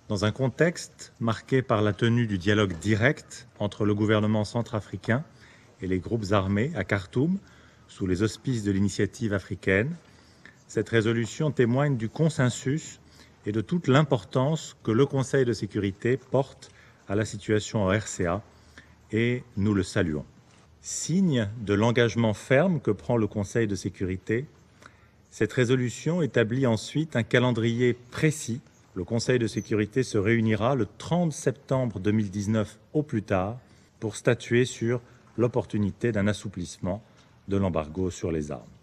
Dans un contexte marqué par la tenue du dialogue direct entre le gouvernement centrafricain et les groupes armés à Khartoum, sous les auspices de l'initiative africaine, cette résolution témoigne du consensus et de toute l'importance que le Conseil de sécurité porte à la situation en RCA, et nous le saluons. Signe de l'engagement ferme que prend le Conseil de sécurité, cette résolution établit ensuite un calendrier précis. Le Conseil de sécurité se réunira le 30 septembre 2019 au plus tard pour statuer sur l'opportunité d'un assouplissement de l'embargo sur les armes.